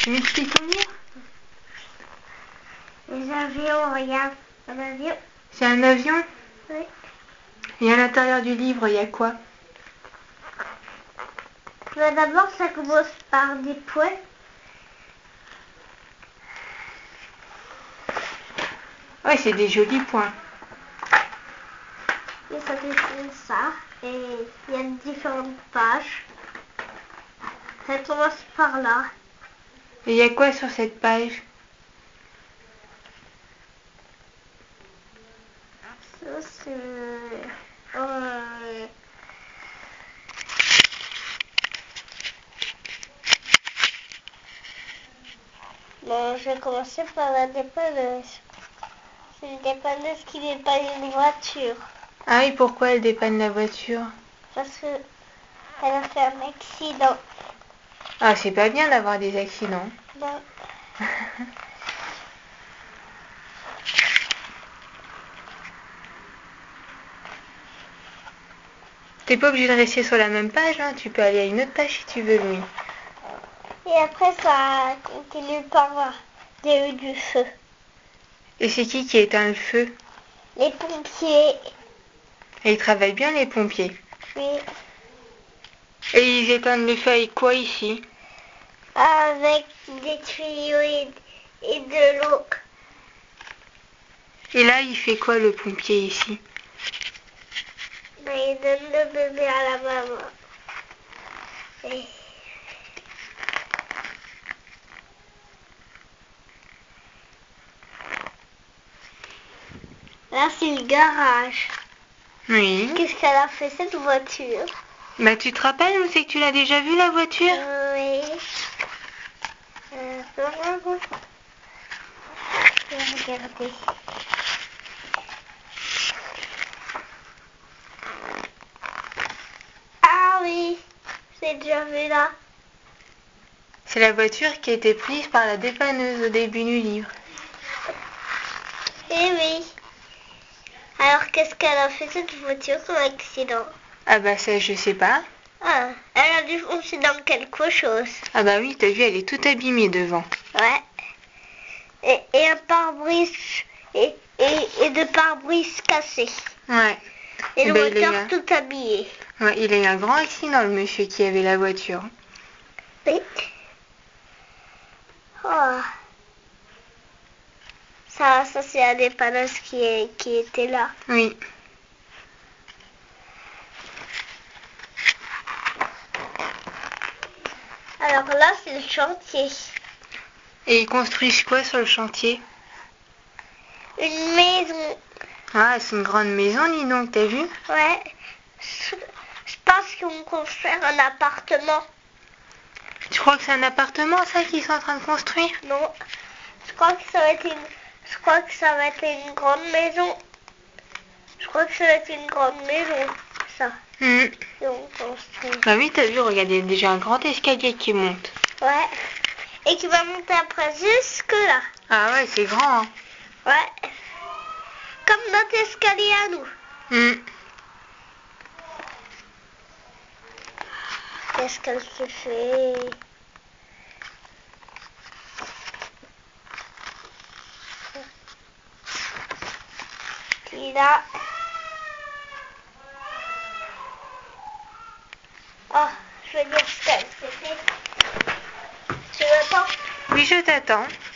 Tu m'expliques ton livre? Les avions, regarde. Un avion. C'est un avion? Oui. Et à l'intérieur du livre, il y a quoi? D'abord, ça commence par des points. Ouais, c'est des jolis points. Et ça fait ça. Et il y a différentes pages. Ça commence par là. Et il y a quoi sur cette page? Ça, c'est... Bon, je vais commencer par la dépanneuse. C'est une dépanneuse qui dépanne une voiture. Ah oui, pourquoi elle dépanne la voiture? Parce que elle a fait un accident. Ah, c'est pas bien d'avoir des accidents. Non. T'es pas obligé de rester sur la même page, hein. Tu peux aller à une autre page si tu veux, Louis. Et après, ça continue par des rues du feu. Et c'est qui a éteint le feu? Les pompiers. Et ils travaillent bien, les pompiers. Oui. Et ils éteignent le feu avec quoi ici? Avec des tuyaux et de l'eau. Et là, il fait quoi le pompier ici? Ben, il donne le bébé à la maman. Et... Là, c'est le garage. Oui. Qu'est-ce qu'elle a fait, cette voiture? Bah, tu te rappelles où c'est que tu l'as déjà vue, la voiture? Oui. Regardez. Ah oui, j'ai déjà vu là. C'est la voiture qui a été prise par la dépanneuse au début du livre. Eh oui. Alors, qu'est-ce qu'elle a fait, cette voiture, comme accident? Ah bah ça, je sais pas. Ah, elle a dû foncer dans quelque chose. Ah bah oui, t'as vu, elle est toute abîmée devant. Ouais. Et un pare-brise et deux pare-brise cassés. Ouais. Et le bah, moteur tout habillé. Ouais, il a eu un grand accident, le monsieur qui avait la voiture. Oui. Oh. Ça c'est la dépanneuse qui était là. Oui. Alors là, c'est le chantier. Et ils construisent quoi sur le chantier? Une maison. Ah, c'est une grande maison, dis donc, t'as vu? Ouais. Je pense qu'ils vont construire un appartement. Tu crois que c'est un appartement, ça, qu'ils sont en train de construire? Non. Je crois que ça va être une grande maison. Je crois que ça va être une grande maison, ça. Ils vont construire. Bah oui, t'as vu, regardez, il y a déjà un grand escalier qui monte. Ouais. Et qui va monter après jusque là. Ah ouais, c'est grand, hein. Ouais. Comme notre escalier à nous. Qu'est-ce qu'elle se fait? Puis là. Oh, je veux dire ce qu'elle se fait. Tu m'attends? Oui, je t'attends.